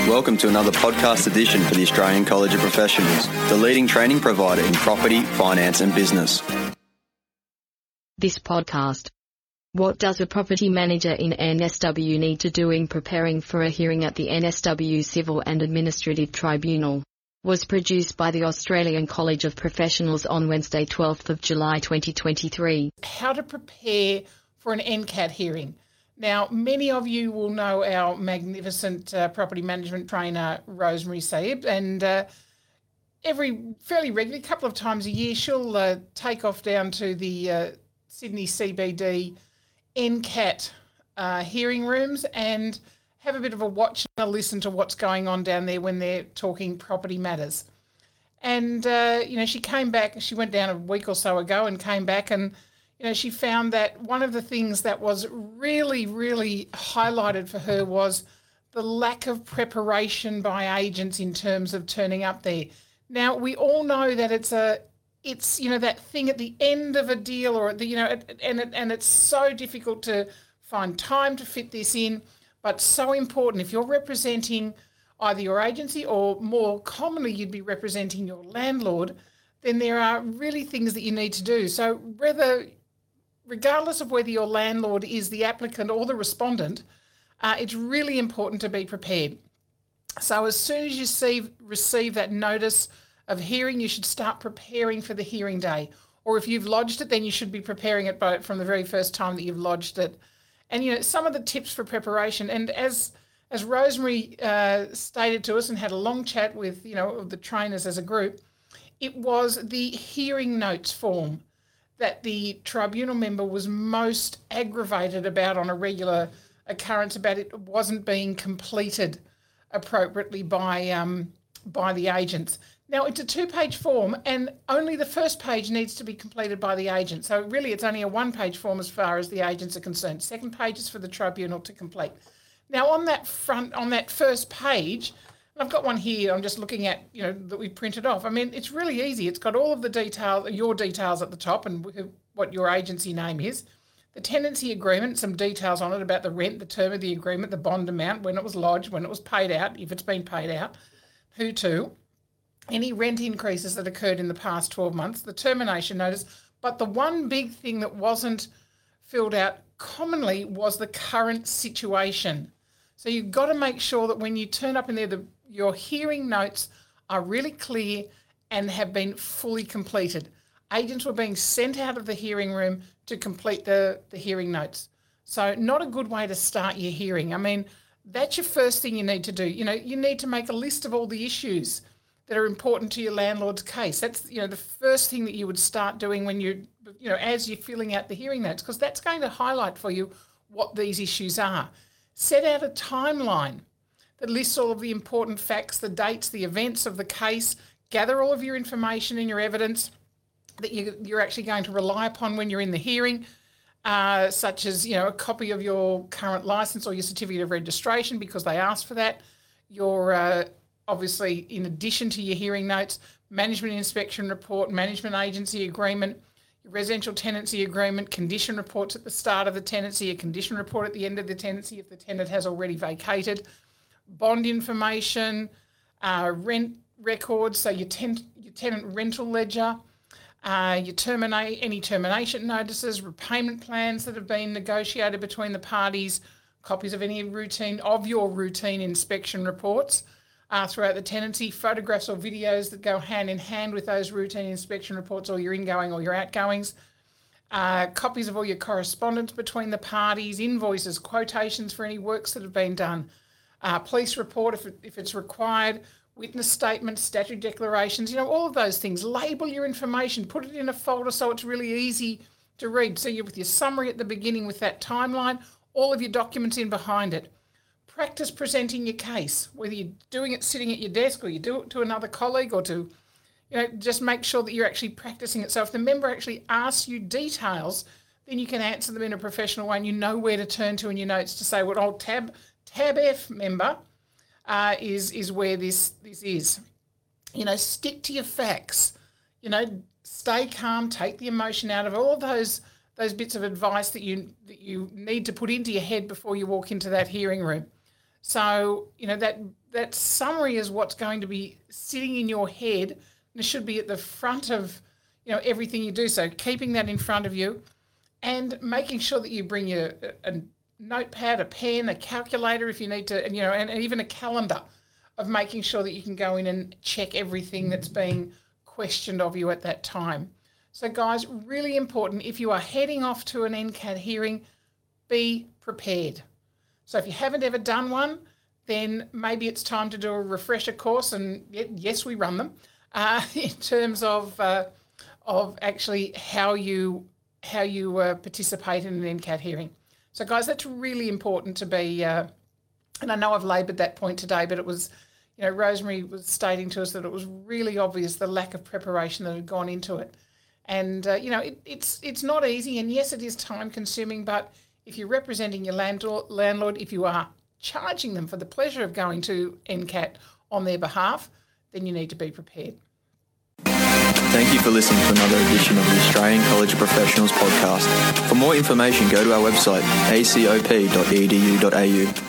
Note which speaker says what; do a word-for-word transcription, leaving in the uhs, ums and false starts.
Speaker 1: Welcome to another podcast edition for the Australian College of Professionals, the leading training provider in property, finance and business.
Speaker 2: This podcast. What does a property manager in N S W need to do in preparing for a hearing at the N S W Civil and Administrative Tribunal? Was produced by the Australian College of Professionals on Wednesday, twelfth of July twenty twenty-three.
Speaker 3: How to prepare for an N C A T hearing. Now, many of you will know our magnificent uh, property management trainer, Rosemary Saib, and uh, every fairly regularly, a couple of times a year, she'll uh, take off down to the uh, Sydney C B D N C A T uh, hearing rooms and have a bit of a watch and a listen to what's going on down there when they're talking property matters. And, uh, you know, she came back, she went down a week or so ago and came back and you know, she found that one of the things that was really, really highlighted for her was the lack of preparation by agents in terms of turning up there. Now, we all know that it's a, it's, you know, that thing at the end of a deal or, at the, you know, and, it, and it's so difficult to find time to fit this in, but so important. If you're representing either your agency or more commonly you'd be representing your landlord, then there are really things that you need to do. So whether regardless of whether your landlord is the applicant or the respondent, uh, it's really important to be prepared. So as soon as you see, receive that notice of hearing, you should start preparing for the hearing day. Or if you've lodged it, then you should be preparing it by, from the very first time that you've lodged it. And, you know, some of the tips for preparation, and as as Rosemary uh, stated to us and had a long chat with, you know, the trainers as a group, it was the hearing notes form that the tribunal member was most aggravated about on a regular occurrence, about it wasn't being completed appropriately by um, by the agents. Now, it's a two-page form and only the first page needs to be completed by the agent. So really it's only a one-page form as far as the agents are concerned. Second page is for the tribunal to complete. Now, on that front, on that first page, I've got one here I'm just looking at, you know, that we printed off. I mean, it's really easy. It's got all of the detail, your details at the top and what your agency name is. The tenancy agreement, some details on it about the rent, the term of the agreement, the bond amount, when it was lodged, when it was paid out, if it's been paid out, who to, any rent increases that occurred in the past twelve months, the termination notice. But the one big thing that wasn't filled out commonly was the current situation. So you've got to make sure that when you turn up in there, the your hearing notes are really clear and have been fully completed. Agents were being sent out of the hearing room to complete the, the hearing notes. So not a good way to start your hearing. I mean, that's your first thing you need to do. You know, you need to make a list of all the issues that are important to your landlord's case. That's, you know, the first thing that you would start doing when you, you know, as you're filling out the hearing notes, because that's going to highlight for you what these issues are. Set out a timeline that lists all of the important facts, the dates, the events of the case, gather all of your information and your evidence that you, you're actually going to rely upon when you're in the hearing, uh, such as, you know, a copy of your current licence or your certificate of registration because they asked for that. Your, uh, obviously, in addition to your hearing notes, management inspection report, management agency agreement, your residential tenancy agreement, condition reports at the start of the tenancy, a condition report at the end of the tenancy if the tenant has already vacated, bond information, uh, rent records, so your, ten- your tenant rental ledger, uh, your terminate any termination notices, repayment plans that have been negotiated between the parties, copies of any routine of your routine inspection reports uh, throughout the tenancy, photographs or videos that go hand in hand with those routine inspection reports or your ingoing or your outgoings, uh, copies of all your correspondence between the parties, invoices, quotations for any works that have been done, Uh, police report if, it, if it's required, witness statements, statutory declarations, you know, all of those things. Label your information, put it in a folder so it's really easy to read. So you're with your summary at the beginning with that timeline, all of your documents in behind it. Practice presenting your case, whether you're doing it sitting at your desk or you do it to another colleague or to, you know, just make sure that you're actually practicing it. So if the member actually asks you details, then you can answer them in a professional way and you know where to turn to in your notes to say, well, old tab, tab F member uh, is is where this this is. You know, stick to your facts. You know, stay calm, take the emotion out of all of those those bits of advice that you that you need to put into your head before you walk into that hearing room. So, you know, that that summary is what's going to be sitting in your head, and it should be at the front of, you know, everything you do. So keeping that in front of you and making sure that you bring your a notepad, a pen, a calculator if you need to, and, you know, and, and even a calendar of making sure that you can go in and check everything that's being questioned of you at that time. So guys, really important, if you are heading off to an N C A T hearing, be prepared. So if you haven't ever done one, then maybe it's time to do a refresher course, and yes, we run them, uh, in terms of uh, of actually how you how you uh, participate in an N C A T hearing. So guys, that's really important to be, uh, and I know I've laboured that point today, but it was, you know, Rosemary was stating to us that it was really obvious the lack of preparation that had gone into it. And, uh, you know, it, it's it's not easy, and yes, it is time consuming, but if you're representing your landlord, landlord, if you are charging them for the pleasure of going to N C A T on their behalf, then you need to be prepared.
Speaker 1: Thank you for listening to another edition of the Australian College of Professionals podcast. For more information, go to our website, a c o p dot e d u dot a u.